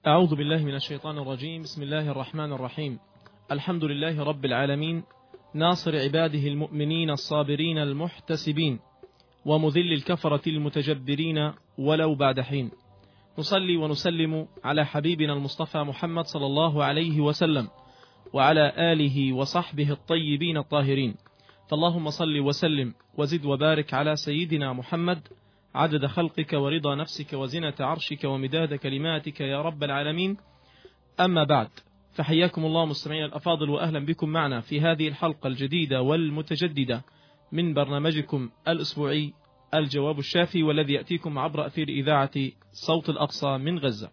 أعوذ بالله من الشيطان الرجيم. بسم الله الرحمن الرحيم. الحمد لله رب العالمين، ناصر عباده المؤمنين الصابرين المحتسبين، ومذل الكفرة المتجبرين ولو بعد حين. نصلي ونسلم على حبيبنا المصطفى محمد صلى الله عليه وسلم وعلى آله وصحبه الطيبين الطاهرين. فاللهم صل وسلم وزد وبارك على سيدنا محمد عدد خلقك ورضا نفسك وزنة عرشك ومداد كلماتك يا رب العالمين. أما بعد، فحياكم الله مستمعين الأفاضل، وأهلا بكم معنا في هذه الحلقة الجديدة والمتجددة من برنامجكم الأسبوعي الجواب الشافي، والذي يأتيكم عبر أثير إذاعة صوت الأقصى من غزة.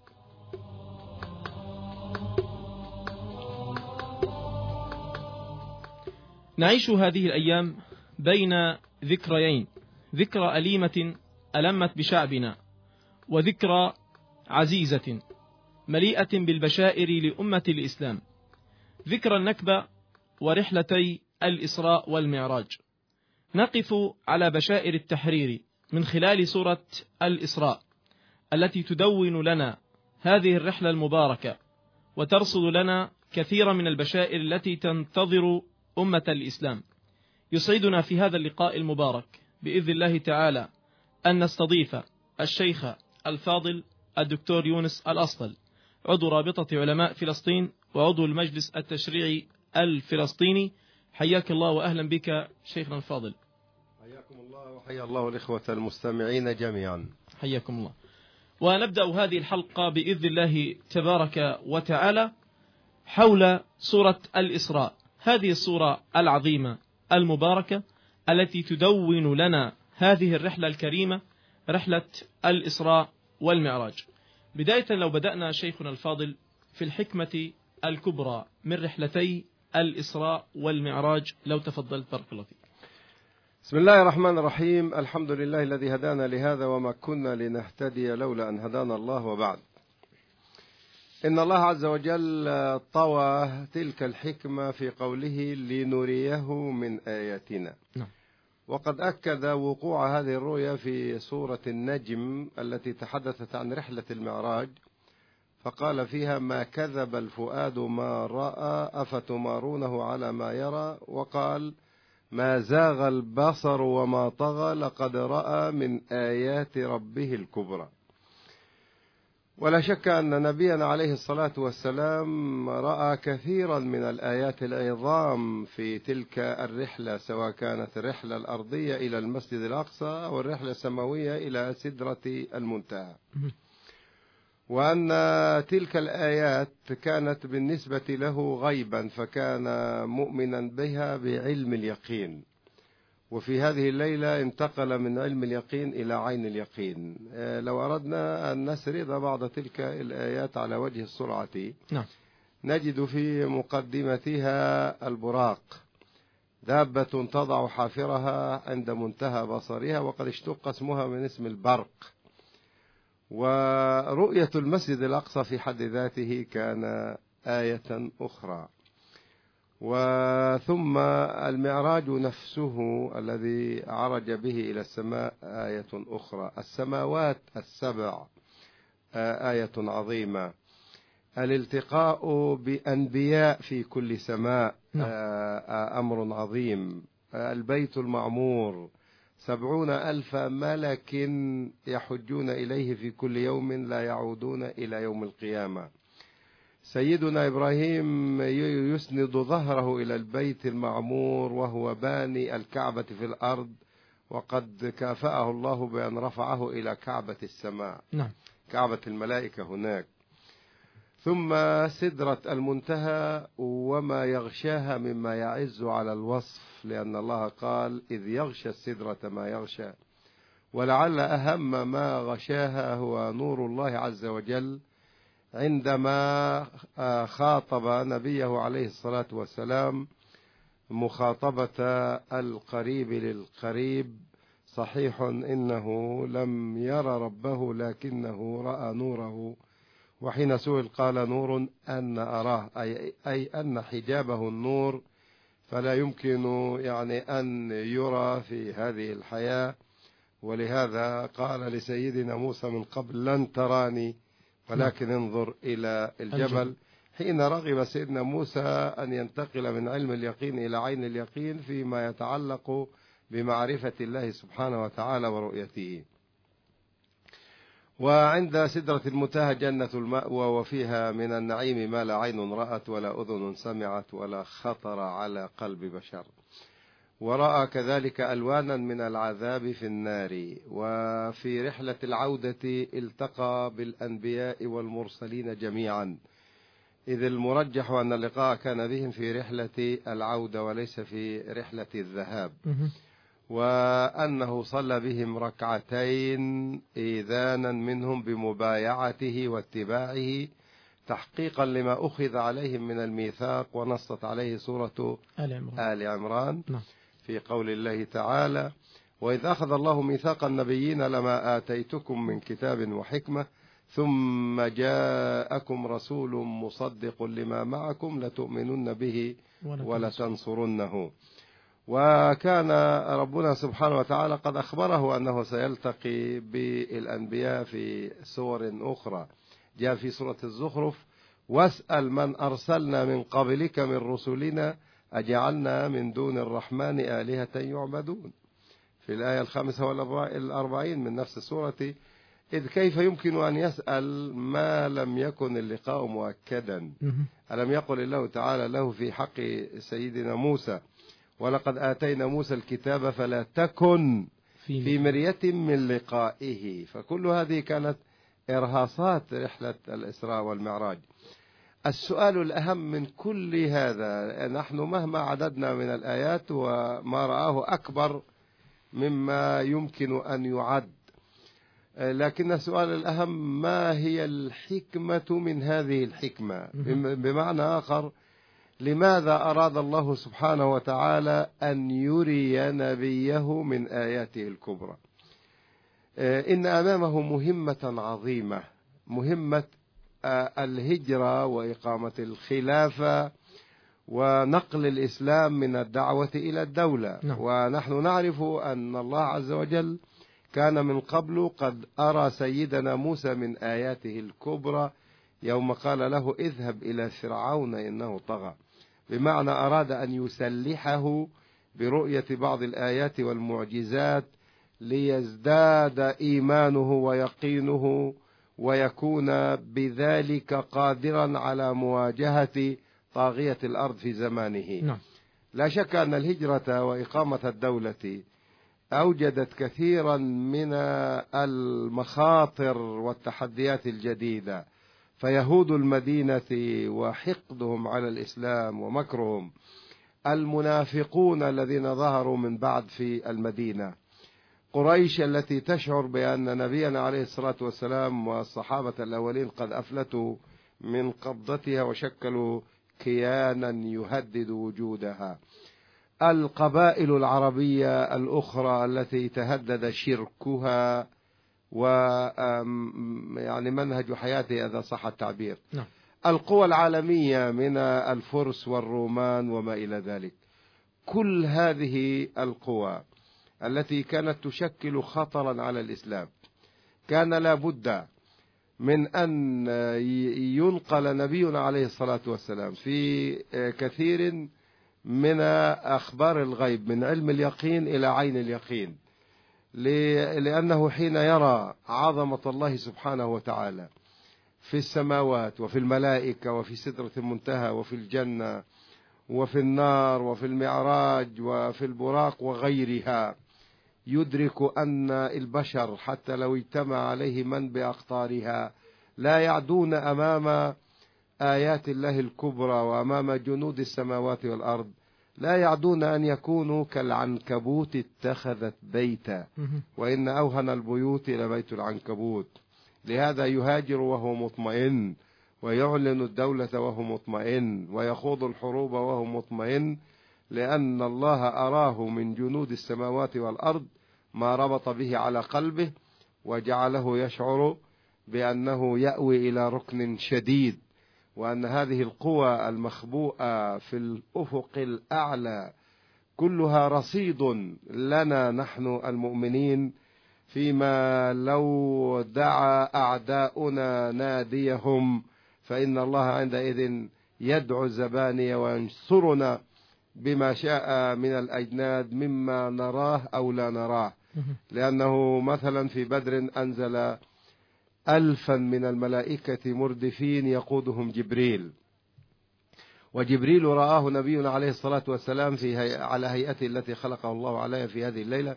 نعيش هذه الأيام بين ذكريين، ذكرى أليمة ألمت بشعبنا، وذكرى عزيزة مليئة بالبشائر لأمة الإسلام، ذكرى النكبة ورحلتي الإسراء والمعراج. نقف على بشائر التحرير من خلال سورة الإسراء التي تدون لنا هذه الرحلة المباركة، وترصد لنا كثيرا من البشائر التي تنتظر أمة الإسلام. يسعدنا في هذا اللقاء المبارك بإذن الله تعالى أن نستضيف الشيخ الفاضل الدكتور يونس الأسطل، عضو رابطة علماء فلسطين وعضو المجلس التشريعي الفلسطيني. حياك الله وأهلا بك شيخنا الفاضل. حياكم الله وحيا الله الإخوة المستمعين جميعا. حياكم الله. ونبدأ هذه الحلقة بإذن الله تبارك وتعالى حول سورة الإسراء، هذه السورة العظيمة المباركة التي تدون لنا هذه الرحلة الكريمة، رحلة الإسراء والمعراج. بداية لو بدأنا شيخنا الفاضل في الحكمة الكبرى من رحلتي الإسراء والمعراج، لو تفضلت بارك الله فيك. بسم الله الرحمن الرحيم. الحمد لله الذي هدانا لهذا وما كنا لنهتدي لولا أن هدانا الله، وبعد. إن الله عز وجل طوى تلك الحكمة في قوله لنريه من آياتنا. وقد أكد وقوع هذه الرؤيا في سورة النجم التي تحدثت عن رحلة المعراج، فقال فيها ما كذب الفؤاد ما رأى أفتمارونه على ما يرى، وقال ما زاغ البصر وما طغى لقد رأى من آيات ربه الكبرى. ولا شك أن نبينا عليه الصلاة والسلام رأى كثيرا من الآيات العظام في تلك الرحلة، سواء كانت الرحلة الأرضية إلى المسجد الأقصى أو الرحلة السماوية إلى سدرة المنتهى، وأن تلك الآيات كانت بالنسبة له غيبا، فكان مؤمنا بها بعلم اليقين. وفي هذه الليلة انتقل من علم اليقين إلى عين اليقين. لو أردنا أن نسرد بعض تلك الآيات على وجه السرعة، نجد في مقدمتها البراق، دابة تضع حافرها عند منتهى بصرها، وقد اشتق اسمها من اسم البرق. ورؤية المسجد الأقصى في حد ذاته كان آية أخرى. وثم المعراج نفسه الذي عرج به إلى السماء آية أخرى. السماوات السبع آية عظيمة. الالتقاء بأنبياء في كل سماء أمر عظيم. البيت المعمور 70,000 ملك يحجون إليه في كل يوم لا يعودون إلى يوم القيامة. سيدنا إبراهيم يسند ظهره إلى البيت المعمور وهو باني الكعبة في الأرض، وقد كافأه الله بأن رفعه إلى كعبة السماء، كعبة الملائكة هناك. ثم سدرة المنتهى وما يغشاها مما يعز على الوصف، لأن الله قال إذ يغشى السدرة ما يغشى. ولعل أهم ما غشاها هو نور الله عز وجل عندما خاطب نبيه عليه الصلاة والسلام مخاطبة القريب للقريب. صحيح إنه لم ير ربه لكنه رأى نوره، وحين سئل قال نور أن أراه، أي أن حجابه النور، فلا يمكن أن يرى في هذه الحياة. ولهذا قال لسيدنا موسى من قبل لن تراني، ولكن انظر إلى الجبل حين رغب سيدنا موسى أن ينتقل من علم اليقين إلى عين اليقين فيما يتعلق بمعرفة الله سبحانه وتعالى ورؤيته. وعند سدرة المنتهى جنة المأوى، وفيها من النعيم ما لا عين رأت ولا أذن سمعت ولا خطر على قلب بشر. ورأى كذلك ألوانا من العذاب في النار. وفي رحلة العودة التقى بالأنبياء والمرسلين جميعا، إذ المرجح أن اللقاء كان بهم في رحلة العودة وليس في رحلة الذهاب، وأنه صلى بهم ركعتين إيذانا منهم بمبايعته واتباعه تحقيقا لما أخذ عليهم من الميثاق، ونصت عليه سورة آل عمران في قول الله تعالى: وإذ أخذ الله ميثاق النبيين لما آتيتكم من كتاب وحكمة ثم جاءكم رسول مصدق لما معكم لتؤمنن به ولتنصرنه. وكان ربنا سبحانه وتعالى قد أخبره أنه سيلتقي بالأنبياء في سور أخرى. جاء في سورة الزخرف: واسأل من أرسلنا من قبلك من رسلنا أجعلنا من دون الرحمن آلهة يعبدون، في الآية 45 من نفس السورة. إذ كيف يمكن أن يسأل ما لم يكن اللقاء مؤكدا؟ ألم يقل الله تعالى له في حق سيدنا موسى: ولقد آتينا موسى الكتاب فلا تكن في مرية من لقائه. فكل هذه كانت إرهاصات رحلة الإسراء والمعراج. السؤال الأهم من كل هذا، نحن مهما عددنا من الآيات وما رآه أكبر مما يمكن أن يعد، لكن السؤال الأهم: ما هي الحكمة من هذه الحكمة؟ بمعنى آخر، لماذا أراد الله سبحانه وتعالى أن يري نبيه من آياته الكبرى؟ إن أمامه مهمة عظيمة، مهمة الهجرة وإقامة الخلافة ونقل الإسلام من الدعوة إلى الدولة. ونحن نعرف أن الله عز وجل كان من قبل قد أرى سيدنا موسى من آياته الكبرى يوم قال له: اذهب إلى فرعون إنه طغى، بمعنى أراد أن يسلحه برؤية بعض الآيات والمعجزات ليزداد إيمانه ويقينه ويكون بذلك قادرا على مواجهة طاغية الأرض في زمانه. لا شك أن الهجرة وإقامة الدولة أوجدت كثيرا من المخاطر والتحديات الجديدة، فيهود المدينة وحقدهم على الإسلام ومكرهم، المنافقون الذين ظهروا من بعد في المدينة، قريش التي تشعر بأن نبينا عليه الصلاة والسلام والصحابة الأولين قد أفلتوا من قبضتها وشكلوا كيانا يهدد وجودها، القبائل العربية الأخرى التي تهدد شركها ويعني منهج حياته إذا صح التعبير، القوى العالمية من الفرس والرومان وما إلى ذلك. كل هذه القوى التي كانت تشكل خطرا على الإسلام كان لا بد من أن ينقل نبينا عليه الصلاة والسلام في كثير من أخبار الغيب من علم اليقين إلى عين اليقين، لأنه حين يرى عظمة الله سبحانه وتعالى في السماوات وفي الملائكة وفي سدرة المنتهى وفي الجنة وفي النار وفي المعراج وفي البراق وغيرها، يدرك أن البشر حتى لو اجتمع عليه من بأقطارها لا يعدون أمام آيات الله الكبرى وأمام جنود السماوات والأرض، لا يعدون أن يكونوا كالعنكبوت اتخذت بيتا، وإن أوهن البيوت لبيت العنكبوت. لهذا يهاجر وهو مطمئن، ويعلن الدولة وهو مطمئن، ويخوض الحروب وهو مطمئن، لأن الله أراه من جنود السماوات والأرض ما ربط به على قلبه وجعله يشعر بأنه يأوي إلى ركن شديد، وأن هذه القوى المخبوءة في الأفق الأعلى كلها رصيد لنا نحن المؤمنين فيما لو دعا أعداؤنا ناديهم فإن الله عندئذ يدعو الزبانية وينصرنا بما شاء من الأجناد مما نراه أو لا نراه. لأنه مثلا في بدر أنزل 1000 من الملائكة مردفين يقودهم جبريل، وجبريل رآه نبينا عليه الصلاة والسلام على هيئته التي خلقه الله عليها في هذه الليلة،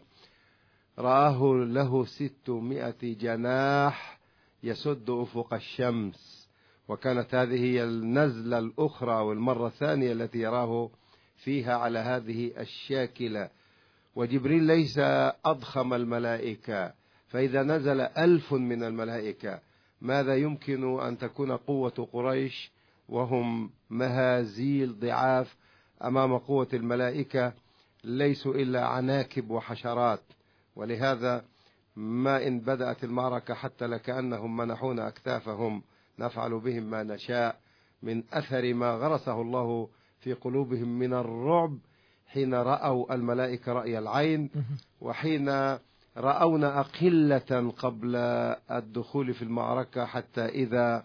رآه له 600 جناح يسد أفق الشمس، وكانت هذه هي النزلة الأخرى والمرة الثانية التي يراه فيها على هذه الشاكلة. وجبريل ليس أضخم الملائكة، فإذا نزل 1000 من الملائكة ماذا يمكن أن تكون قوة قريش وهم مهازيل ضعاف أمام قوة الملائكة؟ ليسوا إلا عناكب وحشرات. ولهذا ما إن بدأت المعركة حتى لكأنهم منحونا أكتافهم نفعل بهم ما نشاء، من أثر ما غرسه الله في قلوبهم من الرعب حين رأوا الملائكة رأي العين، وحين رأونا أقلة قبل الدخول في المعركة، حتى إذا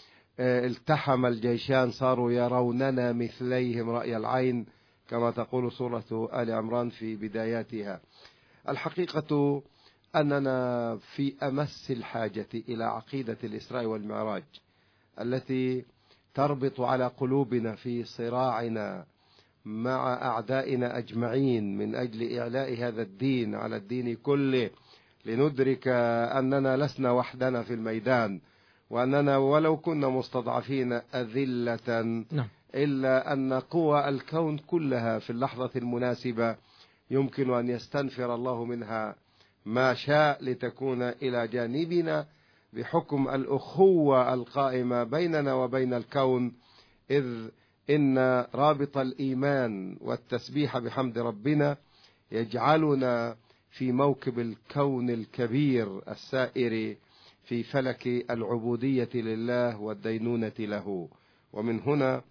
التحم الجيشان صاروا يروننا مثليهم رأي العين، كما تقول سورة آل عمران في بداياتها. الحقيقة أننا في أمس الحاجة إلى عقيدة الإسراء والمعراج التي تربط على قلوبنا في صراعنا مع أعدائنا أجمعين من أجل إعلاء هذا الدين على الدين كله، لندرك أننا لسنا وحدنا في الميدان، وأننا ولو كنا مستضعفين أذلة إلا أن قوى الكون كلها في اللحظة المناسبة يمكن أن يستنفر الله منها ما شاء لتكون إلى جانبنا بحكم الأخوة القائمة بيننا وبين الكون، إذ إن رابط الإيمان والتسبيح بحمد ربنا يجعلنا في موكب الكون الكبير السائر في فلك العبودية لله والدينونة له. ومن هنا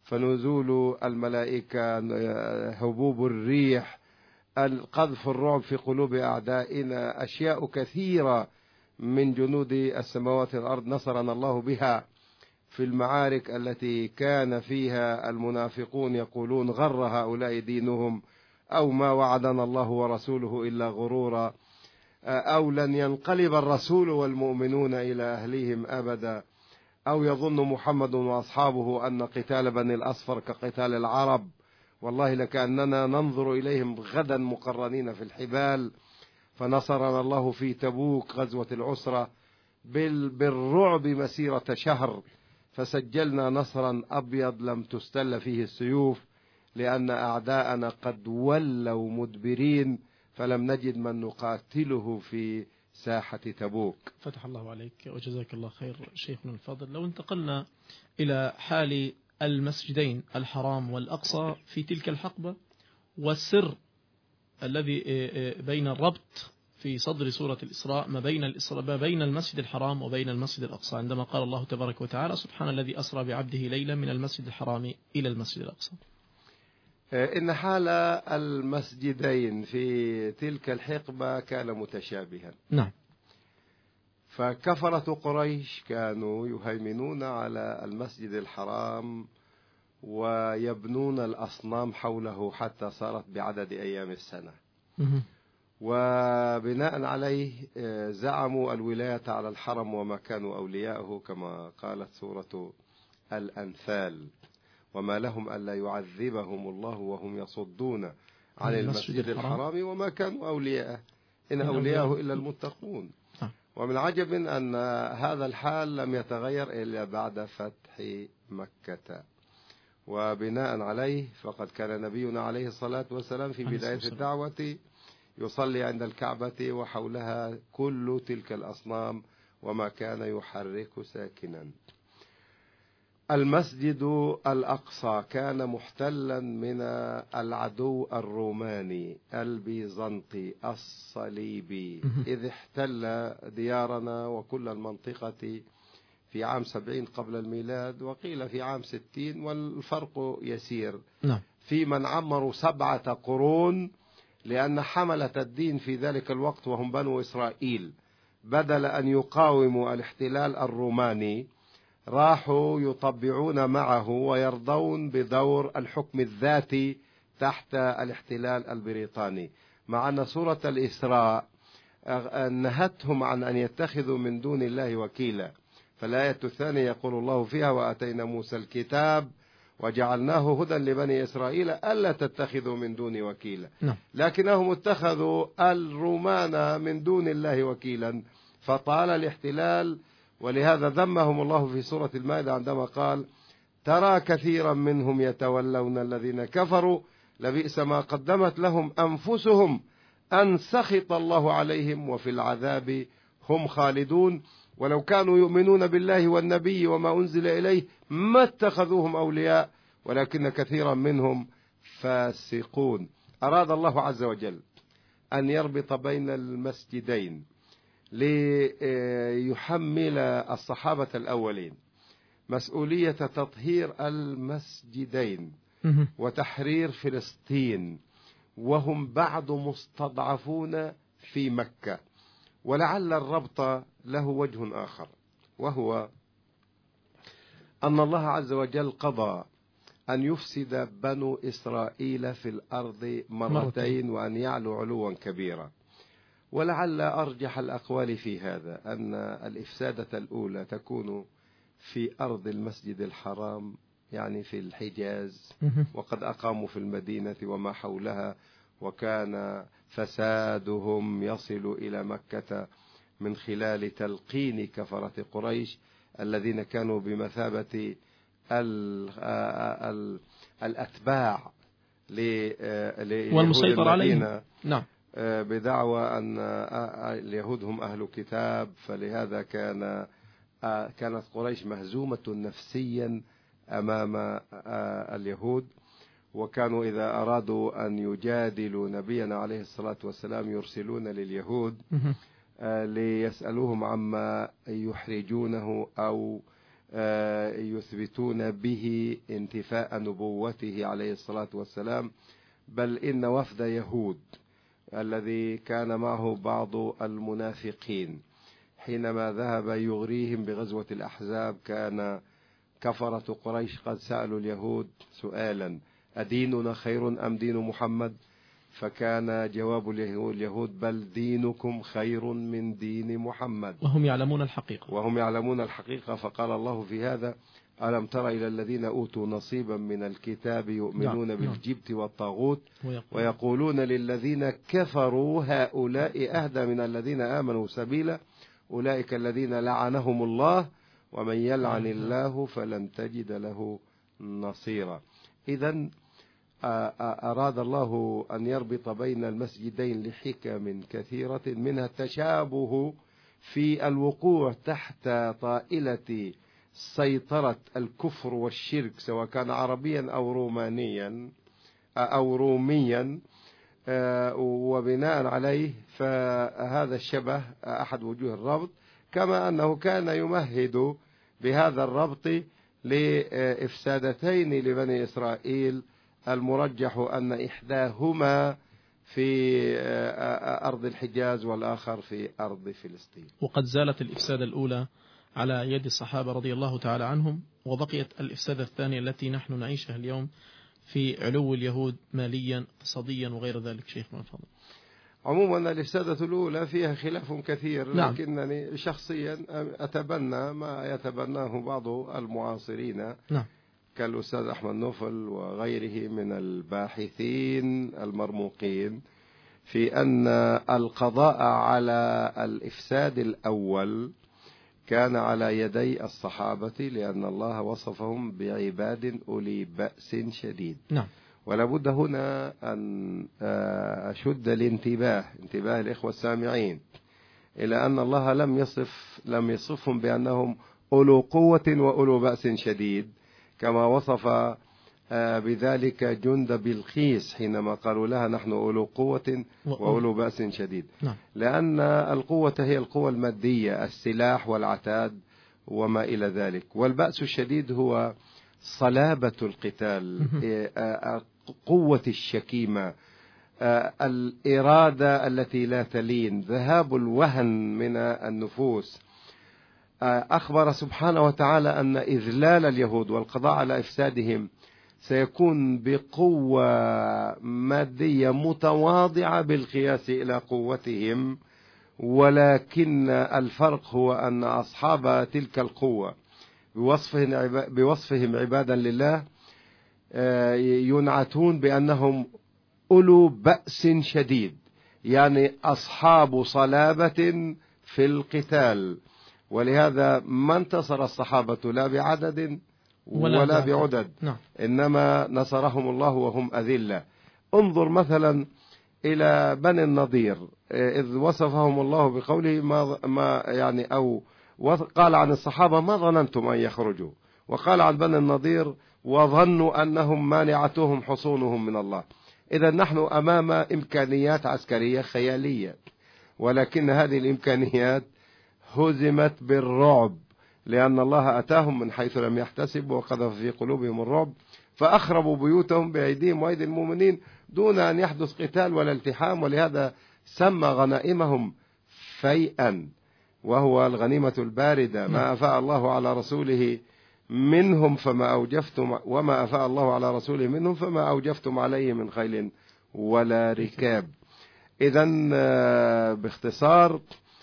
فنزول الملائكة، هبوب الريح، القذف الرعب في قلوب أعدائنا، أشياء كثيرة من جنود السماوات والأرض نصرنا الله بها في المعارك التي كان فيها المنافقون يقولون غر هؤلاء دينهم، أو ما وعدنا الله ورسوله إلا غرورا، أو لن ينقلب الرسول والمؤمنون إلى أهليهم أبدا، أو يظن محمد وأصحابه أن قتال بني الأصفر كقتال العرب، والله لكأننا ننظر إليهم غدا مقرنين في الحبال. فنصرنا الله في تبوك غزوة العسرة بالرعب مسيرة شهر، فسجلنا نصرا أبيض لم تستل فيه السيوف، لأن أعداءنا قد ولوا مدبرين فلم نجد من نقاتله في ساحة تبوك. فتح الله عليك وجزاك الله خير شيخنا الفاضل. لو انتقلنا إلى حال المسجدين الحرام والأقصى في تلك الحقبة، والسر الذي بين الربط في صدر سورة الإسراء ما بين المسجد الحرام وبين المسجد الأقصى، عندما قال الله تبارك وتعالى: سبحان الذي أسرى بعبده ليلا من المسجد الحرام إلى المسجد الأقصى. إن حال المسجدين في تلك الحقبة كان متشابها. نعم. فكفرة قريش كانوا يهيمنون على المسجد الحرام ويبنون الأصنام حوله حتى صارت بعدد أيام السنة، وبناء عليه زعموا الولاية على الحرم وما كانوا أولياءه، كما قالت سورة الأنفال: وما لهم ألا يعذبهم الله وهم يصدون عن المسجد الحرام وما كانوا أولياءه إن أولياءه إلا المتقون. ومن عجب أن هذا الحال لم يتغير إلا بعد فتح مكة. وبناء عليه فقد كان نبينا عليه الصلاة والسلام في بداية الدعوة يصلي عند الكعبة وحولها كل تلك الأصنام وما كان يحرك ساكنا. المسجد الأقصى كان محتلا من العدو الروماني البيزنطي الصليبي، إذ احتل ديارنا وكل المنطقة في عام 70 قبل الميلاد، وقيل في عام 60، والفرق يسير. في من عمروا 7 قرون لأن حملة الدين في ذلك الوقت وهم بنو إسرائيل بدل أن يقاوموا الاحتلال الروماني راحوا يطبعون معه ويرضون بدور الحكم الذاتي تحت الاحتلال البريطاني، مع أن سورة الإسراء نهتهم عن أن يتخذوا من دون الله وكيلا. فالآية الثانية يقول الله فيها: وآتينا موسى الكتاب وجعلناه هدى لبني إسرائيل ألا تتخذوا من دون وكيلا. لكنهم اتخذوا الرومان من دون الله وكيلا فطال الاحتلال، ولهذا ذمهم الله في سورة المائدة عندما قال: ترى كثيرا منهم يتولون الذين كفروا لبئس ما قدمت لهم أنفسهم أن سخط الله عليهم وفي العذاب هم خالدون ولو كانوا يؤمنون بالله والنبي وما أنزل إليه ما اتخذوهم أولياء ولكن كثيرا منهم فاسقون. أراد الله عز وجل أن يربط بين المسجدين ليحمل الصحابة الأولين مسؤولية تطهير المسجدين وتحرير فلسطين، وهم بعد مستضعفون في مكة. ولعل الربط له وجه آخر، وهو أن الله عز وجل قضى أن يفسد بنو إسرائيل في الأرض مرتين وأن يعلو علوا كبيرا. ولعل أرجح الأقوال في هذا أن الإفسادة الأولى تكون في أرض المسجد الحرام، يعني في الحجاز، وقد أقاموا في المدينة وما حولها، وكان فسادهم يصل إلى مكة من خلال تلقين كفرة قريش الذين كانوا بمثابة الأتباع والمسيطر عليهم. نعم. بدعوى أن اليهود هم أهل كتاب، فلهذا كانت قريش مهزومة نفسيا أمام اليهود، وكانوا إذا أرادوا أن يجادلوا نبينا عليه الصلاة والسلام يرسلون لليهود ليسألوهم عما يحرجونه أو يثبتون به انتفاء نبوته عليه الصلاة والسلام. بل إن وفد يهود الذي كان معه بعض المنافقين حينما ذهب يغريهم بغزوة الأحزاب كان كفرة قريش قد سألوا اليهود سؤالا: أديننا خير أم دين محمد؟ فكان جواب اليهود: بل دينكم خير من دين محمد. وهم يعلمون الحقيقة. فقال الله في هذا: ألم تر إلى الذين أوتوا نصيبا من الكتاب يؤمنون بالجبت والطاغوت ويقولون للذين كفروا هؤلاء أهدى من الذين آمنوا سبيلا أولئك الذين لعنهم الله ومن يلعن الله فلن تجد له نصيرا. إذن أراد الله أن يربط بين المسجدين لحكم كثيرة، منها التشابه في الوقوع تحت طائلة سيطرة الكفر والشرك سواء كان عربيا أو رومانيا أو روميا، وبناء عليه فهذا الشبه أحد وجوه الربط، كما أنه كان يمهد بهذا الربط لإفسادتين لبني إسرائيل، المرجح أن إحداهما في أرض الحجاز والآخر في أرض فلسطين. وقد زالت الإفسادة الأولى على يد الصحابة رضي الله تعالى عنهم، وبقيت الإفسادة الثانية التي نحن نعيشها اليوم في علو اليهود ماليا اقتصاديا وغير ذلك. شيخنا الفاضل، عموما الإفسادة الأولى فيها خلاف كثير، نعم. لكنني شخصيا أتبنى ما يتبناه بعض المعاصرين، نعم، كالأستاذ أحمد نوفل وغيره من الباحثين المرموقين، في أن القضاء على الإفساد الأول كان على يدي الصحابة، لأن الله وصفهم بعباد أولي بأس شديد. نعم. ولا بد هنا أن أشد انتباه الإخوة السامعين إلى أن الله لم يصفهم بأنهم أولو قوة وأولو بأس شديد، كما وصف بذلك جند بلقيس حينما قالوا لها: نحن أولو قوة وأولو بأس شديد. نعم. لأن القوة هي القوة المادية، السلاح والعتاد وما إلى ذلك، والبأس الشديد هو صلابة القتال، قوة الشكيمة، الإرادة التي لا تلين، ذهاب الوهن من النفوس. أخبر سبحانه وتعالى أن إذلال اليهود والقضاء على إفسادهم سيكون بقوة مادية متواضعة بالقياس إلى قوتهم، ولكن الفرق هو أن أصحاب تلك القوة بوصفهم عبادا لله ينعتون بأنهم أولو بأس شديد، يعني أصحاب صلابة في القتال. ولهذا ما انتصر الصحابة لا بعدد ولا بعدد، إنما نصرهم الله وهم أذلة. انظر مثلا إلى بني النضير، إذ وصفهم الله بقوله ما يعني أو قال عن الصحابة ما ظننتم أن يخرجوا، وقال عن بني النضير وظنوا أنهم مانعتهم حصونهم من الله. إذا نحن أمام إمكانيات عسكرية خيالية، ولكن هذه الإمكانيات هزمت بالرعب، لأن الله أتاهم من حيث لم يحتسبوا وقذف في قلوبهم الرعب، فأخربوا بيوتهم بأيديهم وأيدي المؤمنين دون أن يحدث قتال ولا التحام. ولهذا سمى غنائمهم فيئا، وهو الغنيمة الباردة، ما أفاء الله على رسوله منهم فما أوجفتم، وما أفاء الله على رسوله منهم فما أوجفتم عليه من خيل ولا ركاب. إذن باختصار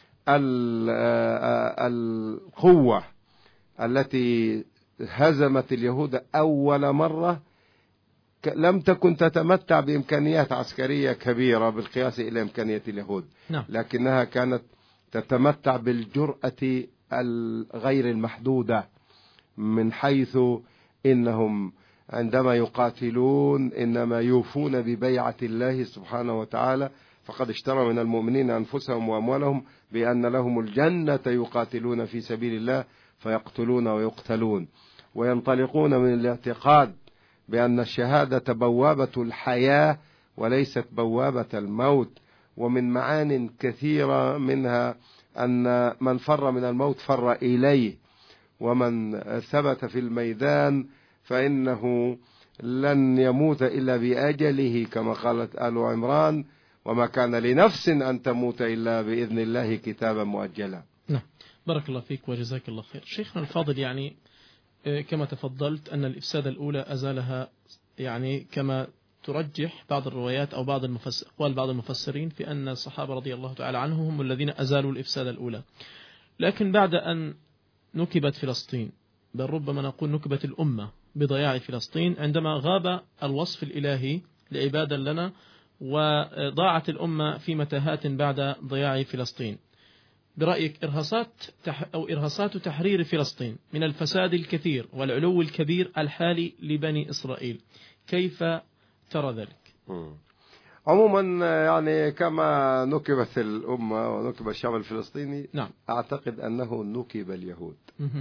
القوة التي هزمت اليهود أول مرة لم تكن تتمتع بإمكانيات عسكرية كبيرة بالقياس إلى إمكانية اليهود، لكنها كانت تتمتع بالجرأة الغير المحدودة، من حيث إنهم عندما يقاتلون إنما يوفون ببيعة الله سبحانه وتعالى، فقد اشترى من المؤمنين أنفسهم وأموالهم بأن لهم الجنة يقاتلون في سبيل الله فيقتلون ويقتلون، وينطلقون من الاعتقاد بأن الشهادة بوابة الحياة وليست بوابة الموت. ومن معان كثيرة منها أن من فر من الموت فر إليه، ومن ثبت في الميدان فإنه لن يموت إلا بأجله، كما قالت آل عمران: وما كان لنفس أن تموت إلا بإذن الله كتابا مؤجلا. نعم، بارك الله فيك وجزاك الله خير. شيخنا الفاضل، يعني كما تفضلت أن الإفساد الأولى أزالها، يعني كما ترجح بعض الروايات أو أقوال بعض المفسرين في أن الصحابة رضي الله تعالى عنهم هم الذين أزالوا الإفساد الأولى. لكن بعد أن نكبت فلسطين، بل ربما نقول نكبت الأمة بضياع فلسطين، عندما غاب الوصف الإلهي لعبادا لنا وضاعت الأمة في متاهات بعد ضياع فلسطين، برأيك إرهاصات تحرير فلسطين من الفساد الكثير والعلو الكبير الحالي لبني إسرائيل، كيف ترى ذلك؟ عموما يعني كما نكبت الأمة ونكب الشعب الفلسطيني، نعم، أعتقد أنه نكب اليهود.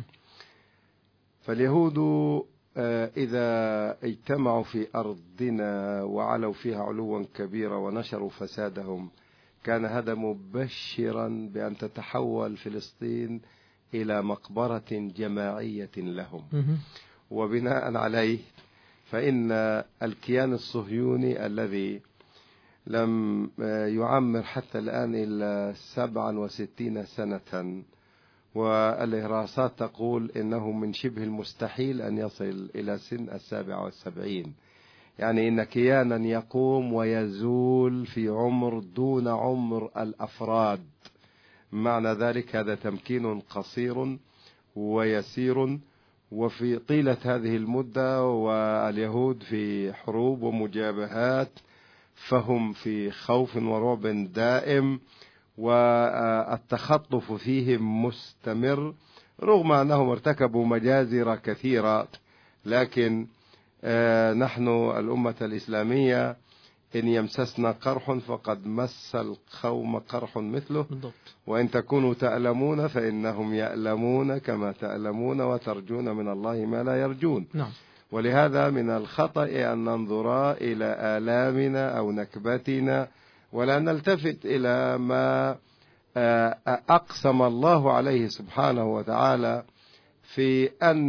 فاليهود إذا اجتمعوا في أرضنا وعلوا فيها علوا كبيرا ونشروا فسادهم، كان هذا مبشرا بأن تتحول فلسطين إلى مقبرة جماعية لهم. وبناء عليه فإن الكيان الصهيوني الذي لم يعمر حتى الآن إلا 67 سنة، والإهراسات تقول إنه من شبه المستحيل أن يصل إلى سن 77، يعني إن كيانا يقوم ويزول في عمر دون عمر الأفراد. معنى ذلك هذا تمكين قصير ويسير، وفي طيلة هذه المدة واليهود في حروب ومجابهات، فهم في خوف ورعب دائم، والتخطف فيهم مستمر، رغم أنهم ارتكبوا مجازر كثيرة. لكن نحن الأمة الإسلامية إن يمسسنا قرح فقد مس القوم قرح مثله، وإن تكونوا تألمون فإنهم يألمون كما تألمون وترجون من الله ما لا يرجون. نعم. ولهذا من الخطأ أن ننظر إلى آلامنا أو نكبتنا ولا نلتفت إلى ما أقسم الله عليه سبحانه وتعالى في أن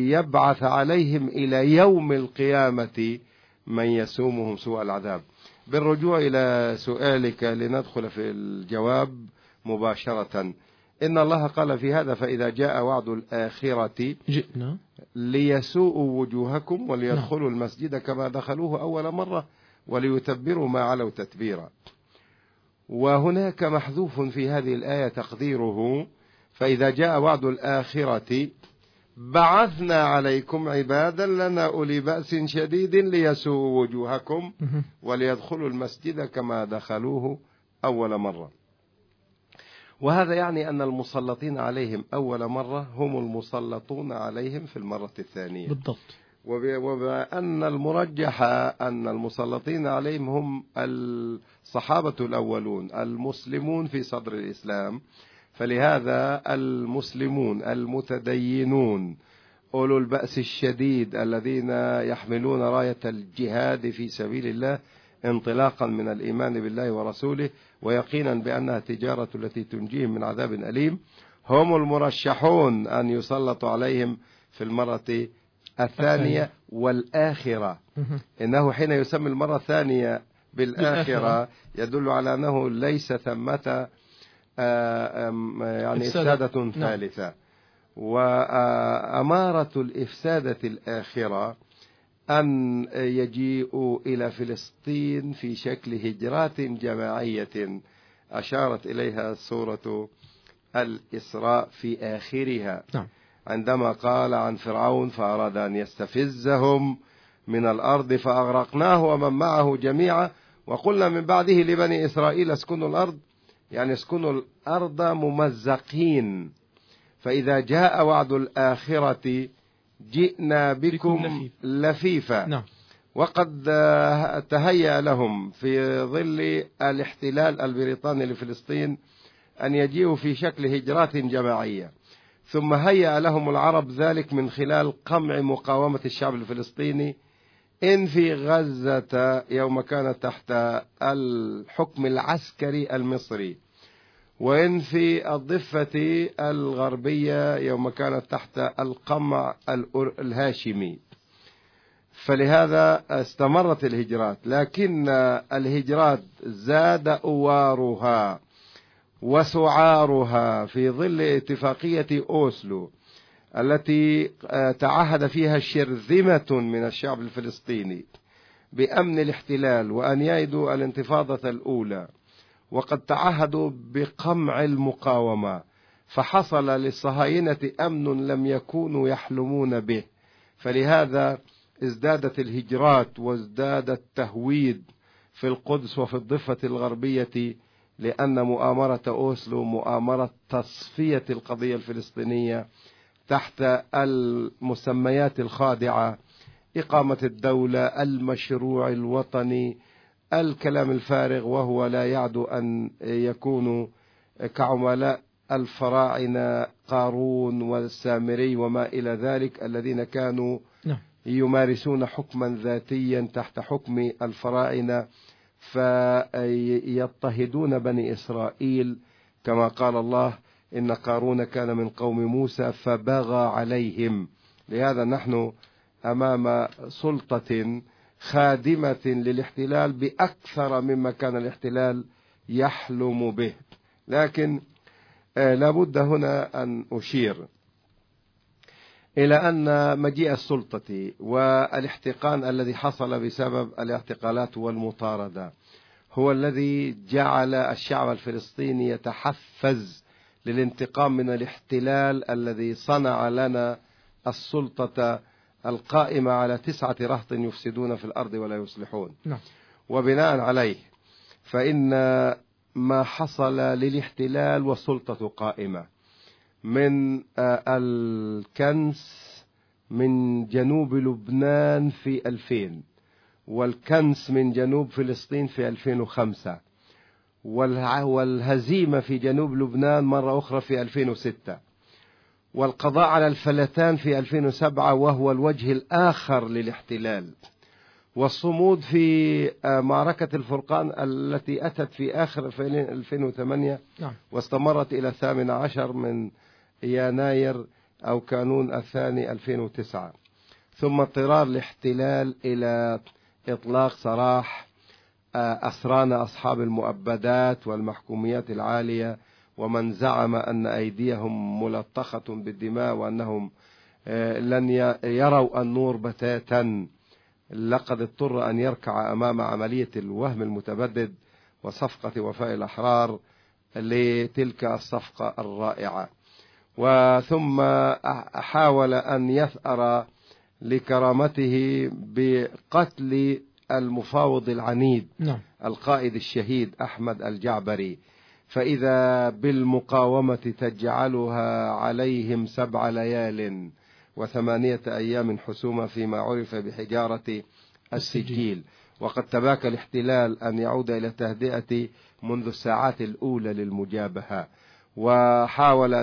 يبعث عليهم إلى يوم القيامة من يسومهم سوء العذاب. بالرجوع إلى سؤالك لندخل في الجواب مباشرة. إن الله قال في هذا: فإذا جاء وعد الآخرة جئنا ليسوءوا وجوهكم وليدخلوا المسجد كما دخلوه أول مرة وليتبروا ما علوا تتبيرا. وهناك محذوف في هذه الآية تقديره: فإذا جاء وعد الآخرة بعثنا عليكم عبادا لنا أولي بأس شديد ليسوءوا وجوهكم وليدخلوا المسجد كما دخلوه أول مرة. وهذا يعني أن المسلطين عليهم أول مرة هم المسلطون عليهم في المرة الثانية بالضبط. وبأن المرجح أن المسلطين عليهم هم الصحابة الأولون المسلمون في صدر الإسلام، فلهذا المسلمون المتدينون أولو البأس الشديد الذين يحملون راية الجهاد في سبيل الله انطلاقا من الإيمان بالله ورسوله ويقينا بأنها تجارة التي تنجيهم من عذاب أليم، هم المرشحون أن يسلط عليهم في المرة الثانية والآخرة. إنه حين يسمي المرة الثانية بالآخرة يدل على أنه ليس ثمة يعني إفسادة ثالثة. وأمارة الإفسادة الآخرة أن يجيئوا إلى فلسطين في شكل هجرات جماعية أشارت إليها سورة الإسراء في آخرها عندما قال عن فرعون: فأراد أن يستفزهم من الأرض فأغرقناه ومن معه جميعا وقلنا من بعده لبني إسرائيل اسكنوا الأرض، يعني اسكنوا الأرض ممزقين، فإذا جاء وعد الآخرة جئنا بكم لفيفا. وقد تهيأ لهم في ظل الاحتلال البريطاني لفلسطين أن يجيئوا في شكل هجرات جماعية، ثم هيأ لهم العرب ذلك من خلال قمع مقاومة الشعب الفلسطيني إن في غزة يوم كانت تحت الحكم العسكري المصري، وإن في الضفة الغربية يوم كانت تحت القمع الهاشمي. فلهذا استمرت الهجرات، لكن الهجرات زاد أوارها وسعارها في ظل اتفاقية أوسلو التي تعهد فيها شرذمة من الشعب الفلسطيني بأمن الاحتلال وأن يعيدوا الانتفاضة الأولى، وقد تعهدوا بقمع المقاومة، فحصل للصهاينة أمن لم يكونوا يحلمون به. فلهذا ازدادت الهجرات وازداد التهويد في القدس وفي الضفة الغربية، لأن مؤامرة أوسلو مؤامرة تصفية القضية الفلسطينية تحت المسميات الخادعة: إقامة الدولة، المشروع الوطني، الكلام الفارغ، وهو لا يعدو أن يكونوا كعملاء الفراعنة قارون والسامري وما إلى ذلك الذين كانوا يمارسون حكما ذاتيا تحت حكم الفراعنة، فيضطهدون بني إسرائيل كما قال الله: إن قارون كان من قوم موسى فبغى عليهم. لهذا نحن أمام سلطة خادمة للاحتلال بأكثر مما كان الاحتلال يحلم به. لكن لابد هنا أن أشير إلى أن مجيء السلطة والاحتقان الذي حصل بسبب الاعتقالات والمطاردة هو الذي جعل الشعب الفلسطيني يتحفز للانتقام من الاحتلال الذي صنع لنا السلطة القائمة على 9 رهط يفسدون في الأرض ولا يصلحون. وبناء عليه فإن ما حصل للاحتلال والسلطة قائمة من الكنس من جنوب لبنان في 2000، والكنس من جنوب فلسطين في 2005، والهزيمة في جنوب لبنان مرة أخرى في 2006، والقضاء على الفلتان في 2007 وهو الوجه الآخر للاحتلال، والصمود في معركة الفرقان التي أتت في آخر 2008 واستمرت إلى 18 من يناير أو كانون الثاني 2009، ثم اضطرار الاحتلال إلى إطلاق سراح أسرانا أصحاب المؤبدات والمحكوميات العالية، ومن زعم أن أيديهم ملطخة بالدماء وأنهم لن يروا النور بتاتا، لقد اضطر أن يركع أمام عملية الوهم المتبدد وصفقة وفاء الأحرار لتلك الصفقة الرائعة. وثم حاول أن يثأر لكرامته بقتل المفاوض العنيد القائد الشهيد أحمد الجعبري، فإذا بالمقاومة تجعلها عليهم 7 ليال و8 أيام حسوما فيما عرف بحجارة السجيل. وقد تباكى الاحتلال أن يعود إلى تهدئة منذ الساعات الأولى للمجابهة، وحاول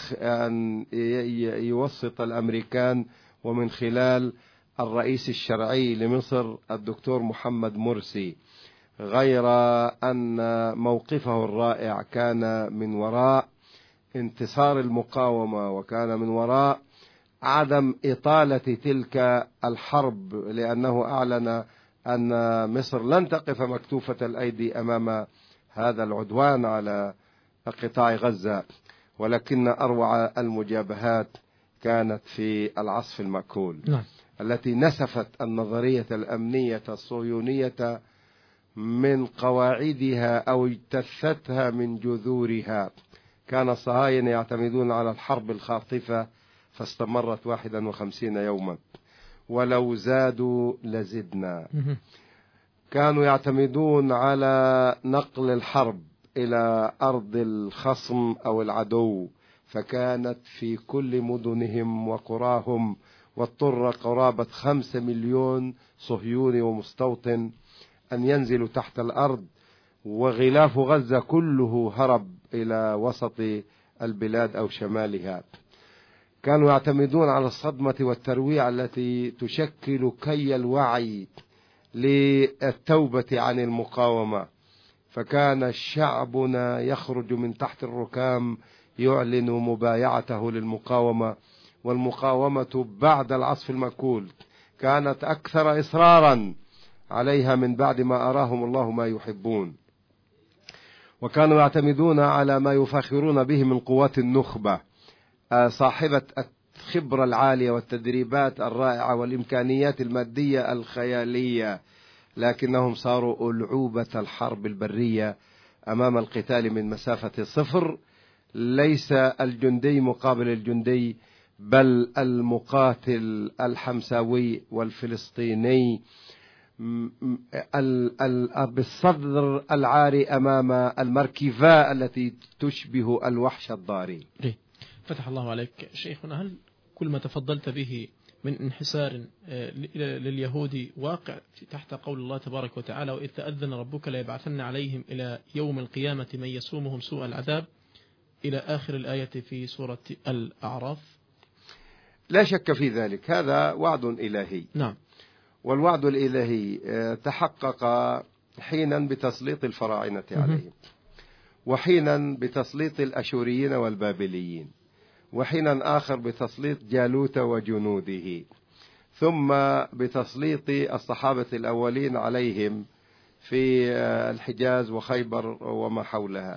أن يوسط الأمريكان ومن خلال الرئيس الشرعي لمصر الدكتور محمد مرسي، غير أن موقفه الرائع كان من وراء انتصار المقاومة، وكان من وراء عدم إطالة تلك الحرب، لأنه أعلن أن مصر لن تقف مكتوفة الأيدي أمام هذا العدوان على قطاع غزة، ولكن أروع المجابهات كانت في العصف المأكول التي نسفت النظرية الأمنية الصهيونية من قواعدها أو اجتثتها من جذورها. كان الصهاينة يعتمدون على الحرب الخاطفة فاستمرت 51 يوما، ولو زادوا لزدنا. كانوا يعتمدون على نقل الحرب إلى أرض الخصم أو العدو، فكانت في كل مدنهم وقراهم، واضطر قرابة 5 مليون صهيوني ومستوطن أن ينزلوا تحت الأرض، وغلاف غزة كله هرب إلى وسط البلاد أو شمالها. كانوا يعتمدون على الصدمة والترويع التي تشكل كي الوعي للتوبة عن المقاومة، فكان شعبنا يخرج من تحت الركام يعلن مبايعته للمقاومة، والمقاومة بعد العصف المأكول كانت أكثر إصرارا عليها من بعد ما أراهم الله ما يحبون. وكانوا يعتمدون على ما يفاخرون به من قوات النخبة صاحبة الخبرة العالية والتدريبات الرائعة والإمكانيات المادية الخيالية، لكنهم صاروا ألعوبة الحرب البرية أمام القتال من مسافة 0. ليس الجندي مقابل الجندي، بل المقاتل الحمساوي والفلسطيني بالصدر العاري أمام المركبة التي تشبه الوحش الضاري. فتح الله عليك شيخنا، هل كل ما تفضلت به من انحسار لليهود واقع تحت قول الله تبارك وتعالى: وإذ تأذن ربك ليبعثن عليهم إلى يوم القيامة من يسومهم سوء العذاب، إلى آخر الآية في سورة الأعراف؟ لا شك في ذلك، هذا وعد إلهي. نعم. والوعد الإلهي تحقق حينا بتسليط الفراعنة عليهم، وحينا بتسليط الأشوريين والبابليين، وحينا آخر بتسليط جالوت وجنوده، ثم بتسليط الصحابة الأولين عليهم في الحجاز وخيبر وما حولها.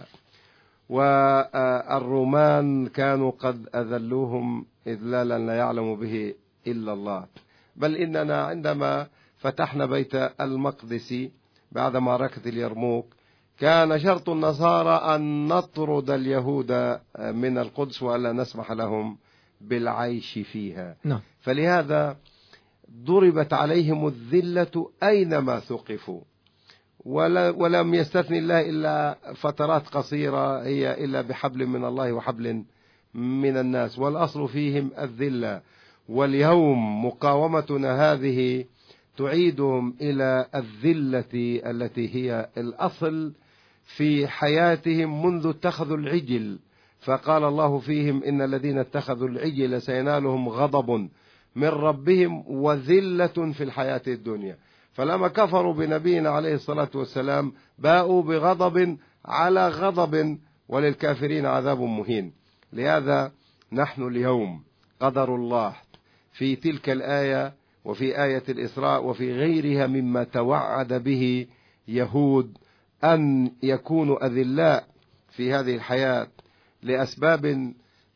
والرومان كانوا قد أذلوهم إذلالا لا يعلم به إلا الله. بل إننا عندما فتحنا بيت المقدس بعد معركة اليرموك كان شرط النصارى أن نطرد اليهود من القدس وألا نسمح لهم بالعيش فيها. فلهذا ضربت عليهم الذلة أينما ثقفوا، ولم يستثني الله إلا فترات قصيرة هي إلا بحبل من الله وحبل من الناس، والأصل فيهم الذلة. واليوم مقاومتنا هذه تعيدهم إلى الذلة التي هي الأصل في حياتهم منذ اتخذوا العجل. فقال الله فيهم: إن الذين اتخذوا العجل سينالهم غضب من ربهم وذلة في الحياة الدنيا. فلما كفروا بنبينا عليه الصلاة والسلام باءوا بغضب على غضب، وللكافرين عذاب مهين. لهذا نحن اليوم قدر الله في تلك الآية وفي آية الإسراء وفي غيرها مما توعد به يهود أن يكونوا أذلاء في هذه الحياة لأسباب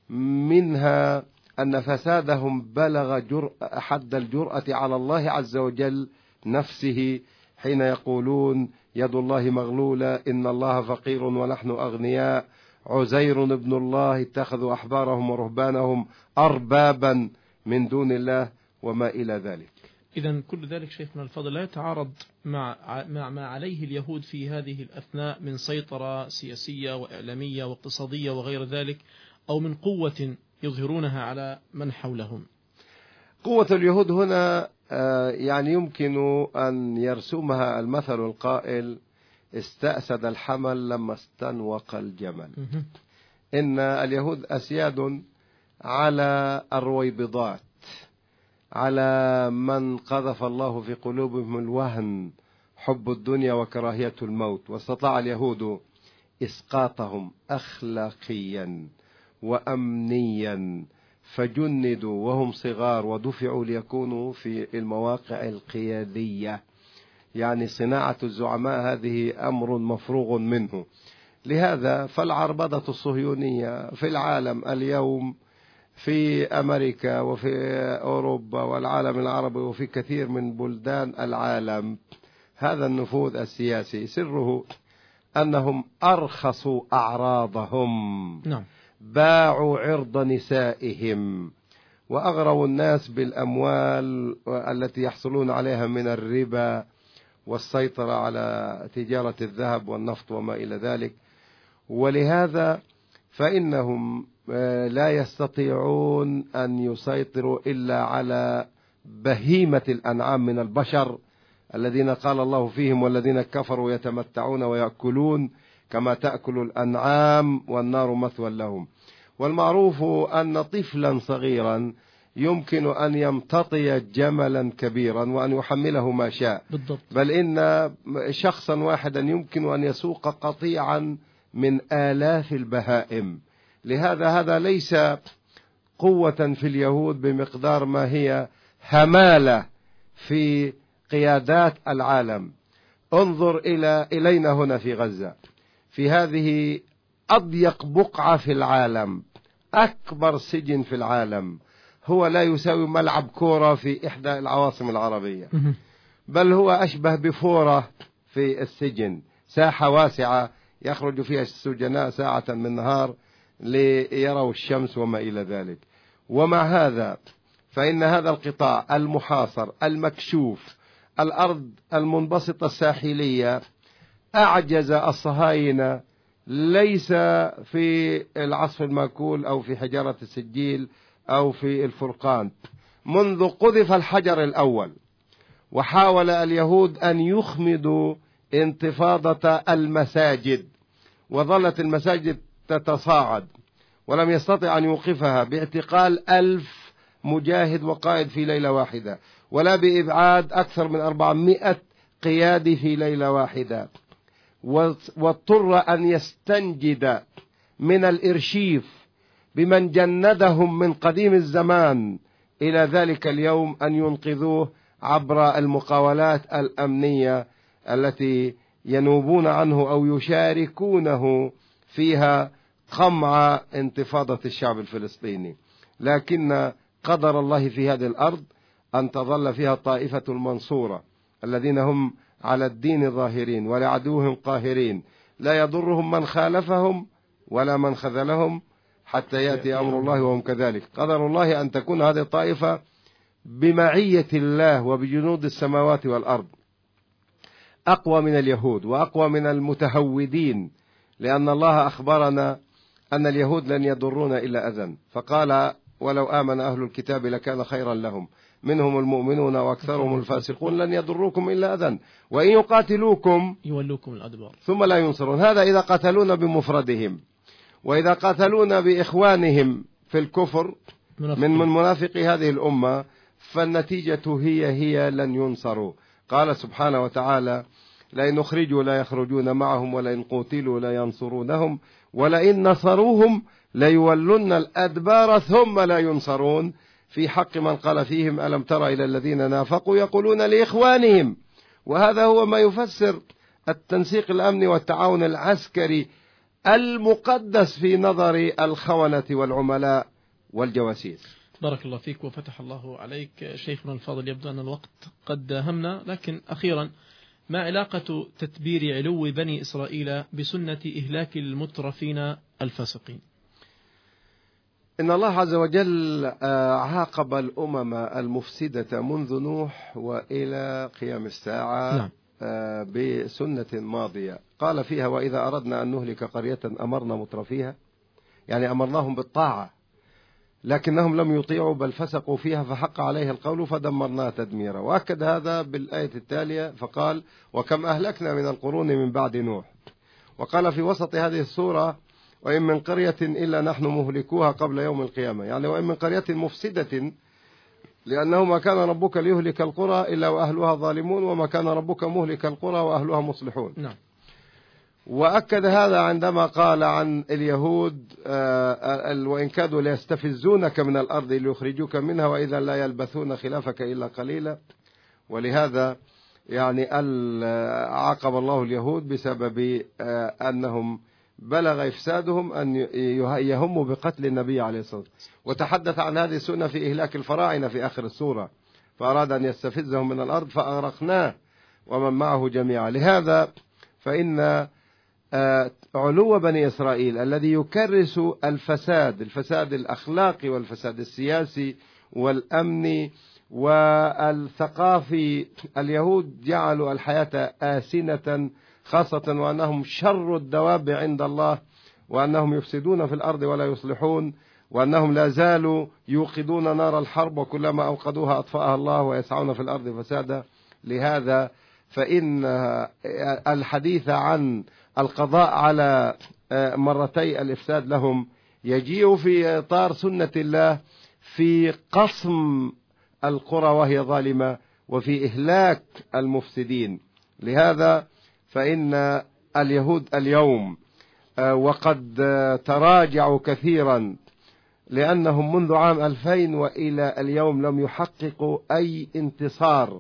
منها أن فسادهم بلغ حد الجرأة على الله عز وجل نفسه حين يقولون يد الله مغلولة، إن الله فقير ونحن أغنياء، عزير ابن الله، اتخذوا أحبارهم ورهبانهم أربابا من دون الله، وما إلى ذلك. إذن كل ذلك شيخنا الفضل لا يتعارض مع ما عليه اليهود في هذه الأثناء من سيطرة سياسية وإعلامية واقتصادية وغير ذلك، أو من قوة يظهرونها على من حولهم. قوة اليهود هنا يعني يمكن أن يرسمها المثل القائل استأسد الحمل لما استنوق الجمل. إن اليهود أسياد على الرويبضات، على من قذف الله في قلوبهم الوهن، حب الدنيا وكراهية الموت، واستطاع اليهود إسقاطهم أخلاقيا وأمنيا، فجندوا وهم صغار ودفعوا ليكونوا في المواقع القيادية. يعني صناعة الزعماء هذه أمر مفروغ منه. لهذا فالعربدة الصهيونية في العالم اليوم، في أمريكا وفي أوروبا والعالم العربي وفي كثير من بلدان العالم، هذا النفوذ السياسي سره أنهم أرخصوا أعراضهم، باعوا عرض نسائهم، وأغروا الناس بالأموال التي يحصلون عليها من الربا والسيطرة على تجارة الذهب والنفط وما إلى ذلك. ولهذا فإنهم لا يستطيعون أن يسيطروا إلا على بهيمة الأنعام من البشر الذين قال الله فيهم والذين كفروا يتمتعون ويأكلون كما تأكل الأنعام والنار مثوى لهم. والمعروف أن طفلا صغيرا يمكن أن يمتطي جملا كبيرا وأن يحمله ما شاء بالضبط. بل إن شخصا واحدا يمكن أن يسوق قطيعا من آلاف البهائم. لهذا هذا ليس قوة في اليهود بمقدار ما هي همالة في قيادات العالم. انظر إلينا هنا في غزة، في هذه أضيق بقعة في العالم، أكبر سجن في العالم، هو لا يساوي ملعب كورة في إحدى العواصم العربية، بل هو أشبه بفورة في السجن، ساحة واسعة يخرج فيها السجناء ساعة من النهار ليروا الشمس وما إلى ذلك. ومع هذا فإن هذا القطاع المحاصر المكشوف، الأرض المنبسطة الساحلية، أعجز الصهاينة ليس في العصف المأكول أو في حجارة السجيل أو في الفرقان. منذ قذف الحجر الأول وحاول اليهود أن يخمدوا انتفاضة المساجد، وظلت المساجد تتصاعد ولم يستطع أن يوقفها باعتقال 1000 مجاهد وقائد في ليلة واحدة، ولا بإبعاد أكثر من 400 قيادي في ليلة واحدة. واضطر أن يستنجد من الإرشيف بمن جندهم من قديم الزمان إلى ذلك اليوم أن ينقذوه عبر المقاولات الأمنية التي ينوبون عنه أو يشاركونه فيها قمع انتفاضة الشعب الفلسطيني. لكن قدر الله في هذه الأرض أن تظل فيها الطائفة المنصورة الذين هم على الدين ظاهرين ولعدوهم قاهرين، لا يضرهم من خالفهم ولا من خذلهم حتى يأتي أمر الله وهم كذلك. قدر الله أن تكون هذه الطائفة بمعية الله وبجنود السماوات والأرض أقوى من اليهود وأقوى من المتهودين، لأن الله أخبرنا أن اليهود لن يضرون إلا أذى، فقال ولو آمن أهل الكتاب لكان خيرا لهم منهم المؤمنون وأكثرهم الفاسقون لن يضروكم إلا أذى وإن يقاتلوكم يولوكم الأدبار ثم لا ينصرون. هذا إذا قتلون بمفردهم، وإذا قاتلون بإخوانهم في الكفر من منافقي هذه الأمة فالنتيجة هي لن ينصروا. قال سبحانه وتعالى لئن أخرجوا لا يخرجون معهم ولئن قتلوا لا ينصرونهم ولئن نصروهم ليولن الأدبار ثم لا ينصرون، في حق من قال فيهم ألم تر إلى الذين نافقوا يقولون لإخوانهم. وهذا هو ما يفسر التنسيق الأمني والتعاون العسكري المقدس في نظر الخونة والعملاء والجواسيس. بارك الله فيك وفتح الله عليك شيخنا الفاضل. يبدو أن الوقت قد داهمنا، لكن أخيرا ما علاقة تتبير علو بني إسرائيل بسنة إهلاك المترفين الفاسقين؟ إن الله عز وجل عاقب الأمم المفسدة منذ نوح وإلى قيام الساعة. نعم. بسنة ماضية قال فيها: وإذا أردنا أن نهلك قرية أمرنا مترفيها، يعني أمرناهم بالطاعة لكنهم لم يطيعوا بل فسقوا فيها فحق عليها القول فدمرناها تدميرا. وأكد هذا بالآية التالية فقال: وكم أهلكنا من القرون من بعد نوح. وقال في وسط هذه السورة: وإن من قرية إلا نحن مهلكوها قبل يوم القيامة، يعني وإن من قرية مفسدة، لأنه ما كان ربك ليهلك القرى إلا وأهلها ظالمون وما كان ربك مهلك القرى وأهلها مصلحون. نعم. وأكد هذا عندما قال عن اليهود: وإن كادوا ليستفزونك من الأرض ليخرجوك منها وإذا لا يلبثون خلافك إلا قليلا. ولهذا يعني عاقب الله اليهود بسبب أنهم بلغ إفسادهم أن يهموا بقتل النبي عليه الصلاة والسلام. وتحدث عن هذه السنة في إهلاك الفراعنة في آخر السورة، فأراد أن يستفزهم من الأرض فأغرقناه ومن معه جميعا. لهذا فإن علو بني إسرائيل الذي يكرس الفساد الأخلاقي والفساد السياسي والأمني والثقافي، اليهود جعلوا الحياة آسنة، خاصة وأنهم شر الدواب عند الله، وأنهم يفسدون في الأرض ولا يصلحون، وأنهم لا زالوا يوقدون نار الحرب وكلما أوقدوها أطفأها الله ويسعون في الأرض فسادا. لهذا فإن الحديث عن القضاء على مرتي الإفساد لهم يجيء في إطار سنة الله في قصم القرى وهي ظالمة وفي إهلاك المفسدين. لهذا فإن اليهود اليوم وقد تراجعوا كثيرا، لأنهم منذ عام 2000 وإلى اليوم لم يحققوا أي انتصار،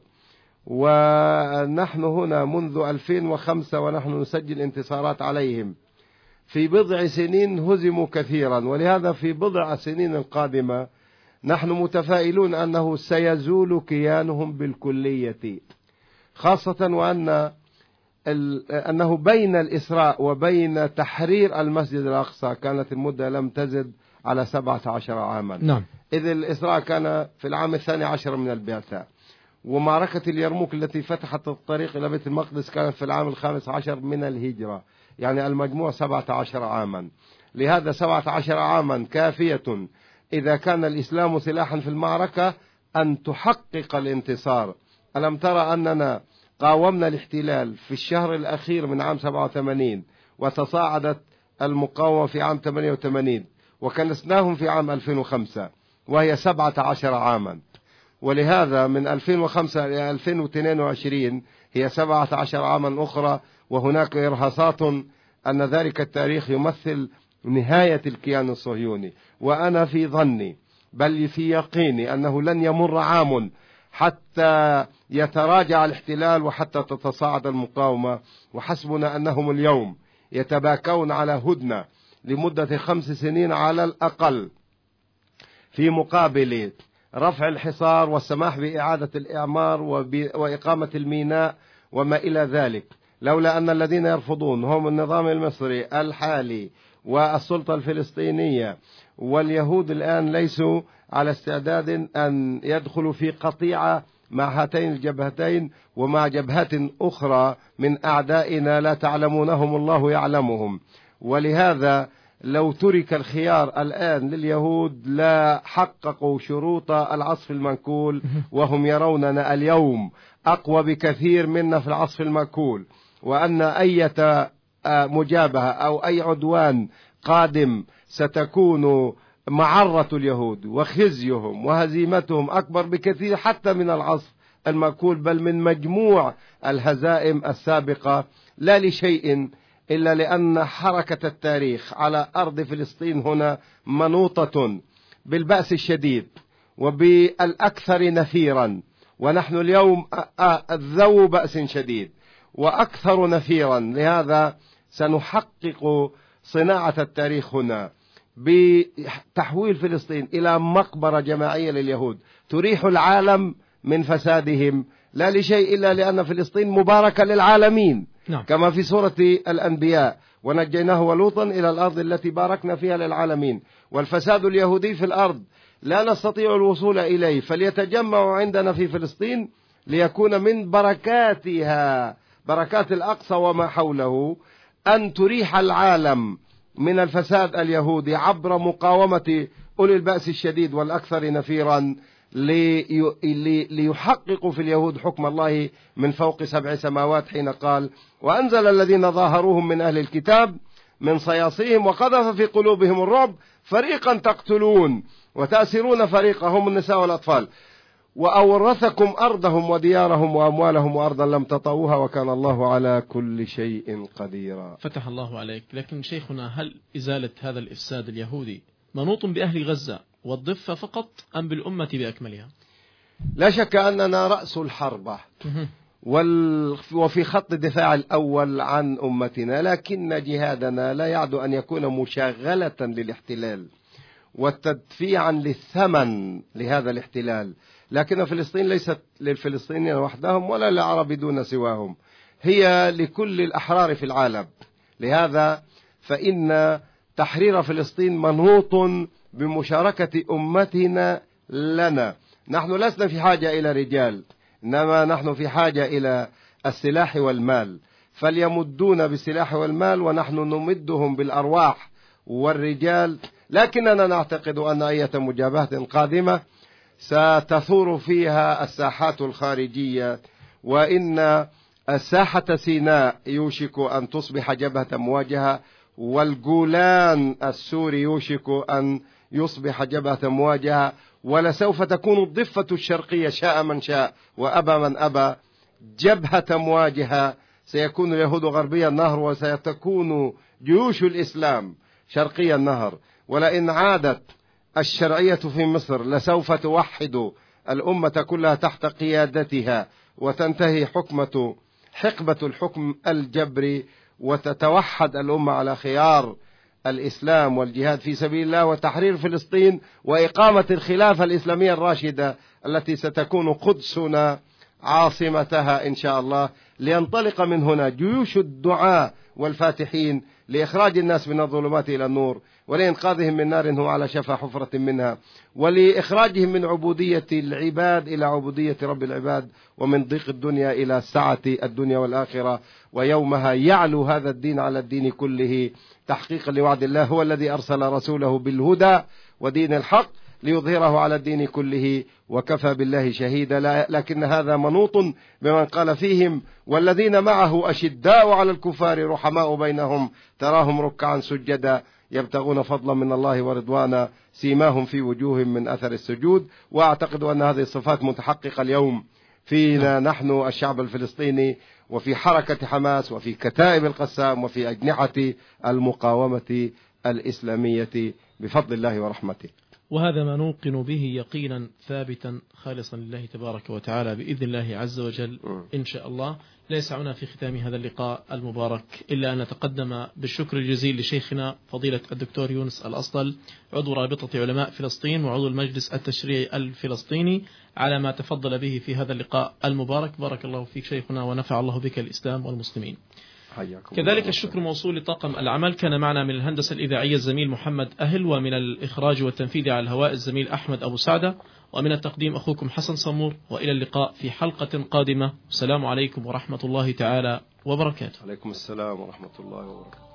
ونحن هنا منذ 2005 ونحن نسجل انتصارات عليهم. في بضع سنين هزموا كثيرا، ولهذا في بضع سنين القادمة نحن متفائلون أنه سيزول كيانهم بالكلية، خاصة أنه بين الإسراء وبين تحرير المسجد الأقصى كانت المدة لم تزد على 17 عاما. نعم. إذ الإسراء كان في العام 12 من البعثة، ومعركة اليرموك التي فتحت الطريق إلى بيت المقدس كانت في العام 15 من الهجرة، يعني المجموع 17 عاما. لهذا 17 عاما كافية إذا كان الإسلام سلاحا في المعركة أن تحقق الانتصار. ألم ترى أننا قاومنا الاحتلال في الشهر الأخير من عام 87 وتصاعدت المقاومة في عام 88 وكنسناهم في عام 2005 وهي 17 عاما. ولهذا من 2005 إلى 2022 هي 17 عاما أخرى، وهناك إرهاصات أن ذلك التاريخ يمثل نهاية الكيان الصهيوني. وأنا في ظني بل في يقيني أنه لن يمر عام حتى يتراجع الاحتلال وحتى تتصاعد المقاومة، وحسبنا أنهم اليوم يتباكون على هدنة لمدة 5 سنين على الأقل في مقابل رفع الحصار والسماح بإعادة الإعمار وإقامة الميناء وما إلى ذلك. لولا أن الذين يرفضون هم النظام المصري الحالي والسلطة الفلسطينية واليهود الآن ليسوا على استعداد أن يدخلوا في قطيعة مع هاتين الجبهتين ومع جبهات أخرى من أعدائنا لا تعلمونهم الله يعلمهم. ولهذا لو ترك الخيار الآن لليهود لا حققوا شروط العصف المنكول، وهم يروننا اليوم أقوى بكثير منا في العصف المنكول، وأن أي مجابهة أو أي عدوان قادم ستكون معرة اليهود وخزيهم وهزيمتهم أكبر بكثير حتى من العصف المنكول، بل من مجموع الهزائم السابقة، لا لشيء إلا لأن حركة التاريخ على أرض فلسطين هنا منوطة بالبأس الشديد وبالأكثر نفيرا، ونحن اليوم ذو بأس شديد. وأكثر نفيرا. لهذا سنحقق صناعة التاريخ هنا بتحويل فلسطين إلى مقبرة جماعية لليهود تريح العالم من فسادهم، لا لشيء إلا لأن فلسطين مباركة للعالمين. نعم. كما في سورة الأنبياء: ونجيناه ولوطا إلى الأرض التي باركنا فيها للعالمين. والفساد اليهودي في الأرض لا نستطيع الوصول إليه، فليتجمعوا عندنا في فلسطين ليكون من بركاتها، بركات الأقصى وما حوله، أن تريح العالم من الفساد اليهودي عبر مقاومة أولي البأس الشديد والأكثر نفيرا، ليحققوا في اليهود حكم الله من فوق 7 سماوات، حين قال: وأنزل الذين ظاهروهم من أهل الكتاب من صياصيهم وقذف في قلوبهم الرعب فريقا تقتلون وتأسرون فريقا هم النساء والأطفال وأورثكم أرضهم وديارهم وأموالهم وأرضا لم تطئوها وكان الله على كل شيء قديرا. فتح الله عليك. لكن شيخنا، هل إزالة هذا الإفساد اليهودي منوط بأهل غزة والضفة فقط أم بالأمة بأكملها؟ لا شك أننا رأس الحربة وفي خط الدفاع الأول عن أمتنا، لكن جهادنا لا يعد أن يكون مشاغلة للاحتلال وتدفيعا للثمن لهذا الاحتلال. لكن فلسطين ليست للفلسطينيين وحدهم ولا للعرب دون سواهم، هي لكل الأحرار في العالم. لهذا فإن تحرير فلسطين منوط بمشاركة أمتنا لنا. نحن لسنا في حاجة إلى رجال، إنما نحن في حاجة إلى السلاح والمال، فليمدون بالسلاح والمال ونحن نمدهم بالأرواح والرجال. لكننا نعتقد أن أي مجابهة قادمة ستثور فيها الساحات الخارجية، وإن الساحة سيناء يوشك أن تصبح جبهة مواجهة، والجولان السوري يوشك أن يصبح جبهة مواجهة، ولسوف تكون الضفة الشرقية شاء من شاء وأبى من أبى جبهة مواجهة. سيكون اليهود غربي النهر وسيكون جيوش الإسلام شرقي النهر. ولئن عادت الشرعية في مصر لسوف توحد الأمة كلها تحت قيادتها وتنتهي حقبة الحكم الجبري، وتتوحد الأمة على خيار الإسلام والجهاد في سبيل الله وتحرير فلسطين وإقامة الخلافة الإسلامية الراشدة التي ستكون قدسنا عاصمتها إن شاء الله، لينطلق من هنا جيوش الدعاء والفاتحين لإخراج الناس من الظلمات إلى النور، ولإنقاذهم من نار هم على شفا حفرة منها، ولإخراجهم من عبودية العباد إلى عبودية رب العباد، ومن ضيق الدنيا إلى سعة الدنيا والآخرة. ويومها يعلو هذا الدين على الدين كله تحقيقا لوعد الله، هو الذي أرسل رسوله بالهدى ودين الحق ليظهره على الدين كله وكفى بالله شهيدا. لكن هذا منوط بمن قال فيهم: والذين معه أشداء على الكفار رحماء بينهم تراهم ركعا سجدا يبتغون فضلا من الله ورضوانا سيماهم في وجوههم من أثر السجود. وأعتقد أن هذه الصفات متحققة اليوم فينا نحن الشعب الفلسطيني، وفي حركة حماس، وفي كتائب القسام، وفي أجنحة المقاومة الإسلامية بفضل الله ورحمته. وهذا ما نوقن به يقينا ثابتا خالصا لله تبارك وتعالى بإذن الله عز وجل إن شاء الله. لا يسعنا في ختام هذا اللقاء المبارك إلا أن نتقدم بالشكر الجزيل لشيخنا فضيلة الدكتور يونس الأسطل، عضو رابطة علماء فلسطين وعضو المجلس التشريعي الفلسطيني، على ما تفضل به في هذا اللقاء المبارك. بارك الله فيك شيخنا ونفع الله بك الإسلام والمسلمين. كذلك الشكر موصول لطاقم العمل، كان معنا من الهندسة الإذاعية الزميل محمد أهل، ومن الإخراج والتنفيذ على الهواء الزميل أحمد أبو سعدة، ومن التقديم أخوكم حسن صمور. وإلى اللقاء في حلقة قادمة. السلام عليكم ورحمة الله تعالى وبركاته. عليكم السلام ورحمة الله وبركاته.